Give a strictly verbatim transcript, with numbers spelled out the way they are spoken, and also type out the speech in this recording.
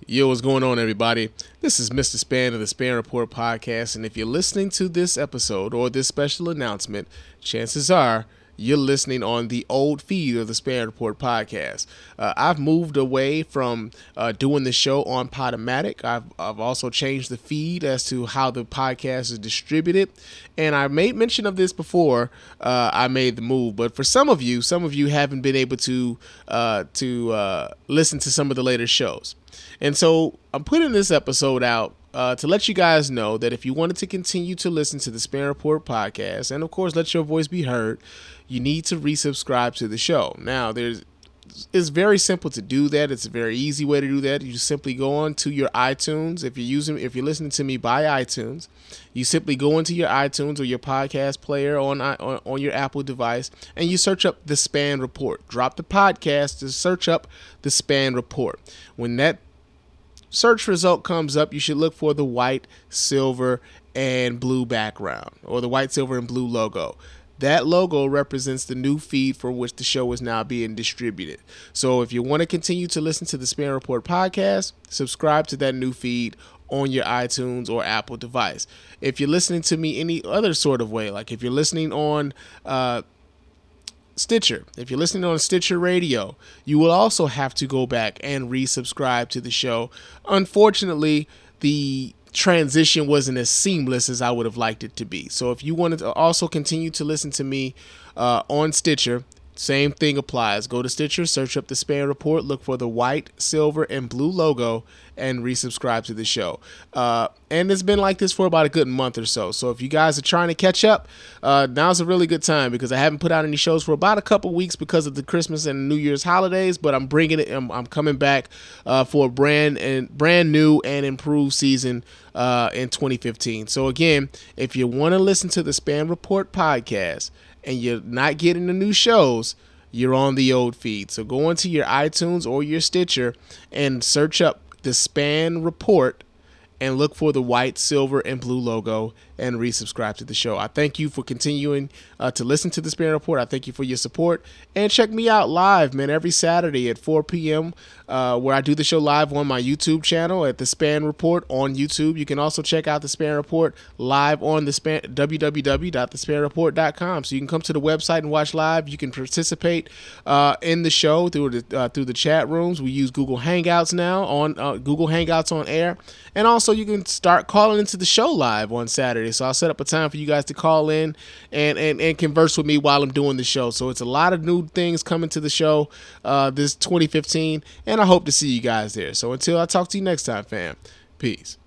Yo, what's going on, everybody? This is Mister Span of the Span Report podcast, and if you're listening to this episode or this special announcement, chances are you're listening on the old feed of the Span Report podcast. Uh, I've moved away from uh, doing the show on Podomatic. I've, I've also changed the feed as to how the podcast is distributed, and I made mention of this before uh, I made the move. But for some of you, some of you haven't been able to uh, to uh, listen to some of the later shows. And so I'm putting this episode out uh, to let you guys know that if you wanted to continue to listen to the Span Report podcast, and of course let your voice be heard, you need to resubscribe to the show. Now, there's it's very simple to do that. It's a very easy way to do that. You simply go on to your iTunes. If you're using, if you're listening to me by iTunes, you simply go into your iTunes or your podcast player on on, on your Apple device, and you search up the Span Report. Drop the podcast to search up the Span Report. When that search result comes up, you should look for the white, silver, and blue background, or the white, silver, and blue logo. That logo represents the new feed for which the show is now being distributed. So if you want to continue to listen to the Span Report podcast, subscribe to that new feed on your iTunes or Apple device. If you're listening to me any other sort of way, like if you're listening on uh, Stitcher, if you're listening on Stitcher Radio, you will also have to go back and resubscribe to the show. Unfortunately, the transition wasn't as seamless as I would have liked it to be. So if you wanted to also continue to listen to me uh, on Stitcher, same thing applies. Go to Stitcher, search up the Span Report, look for the white, silver, and blue logo, and resubscribe to the show. Uh, and it's been like this for about a good month or so. So if you guys are trying to catch up, uh, now's a really good time, because I haven't put out any shows for about a couple weeks because of the Christmas and New Year's holidays. But I'm bringing it. I'm, I'm coming back uh, for a brand and brand new and improved season uh, in twenty fifteen. So again, if you want to listen to the Span Report podcast and you're not getting the new shows, you're on the old feed. So go into your iTunes or your Stitcher and search up the Span Report and look for the white, silver, and blue logo and resubscribe to the show. I thank you for continuing uh, to listen to the Span Report. I thank you for your support. And check me out live, man, every Saturday at four p.m. Uh, where I do the show live on my YouTube channel at the Span Report on YouTube. You can also check out the Span Report live on the Span w w w dot the span report dot com. So you can come to the website and watch live. You can participate uh, in the show through the uh, through the chat rooms. We use Google Hangouts now on uh, Google Hangouts on air, and also you can start calling into the show live on Saturday. So I'll set up a time for you guys to call in and, and, and converse with me while I'm doing the show. So it's a lot of new things coming to the show uh, this twenty fifteen, and I hope to see you guys there. So until I talk to you next time, fam, peace.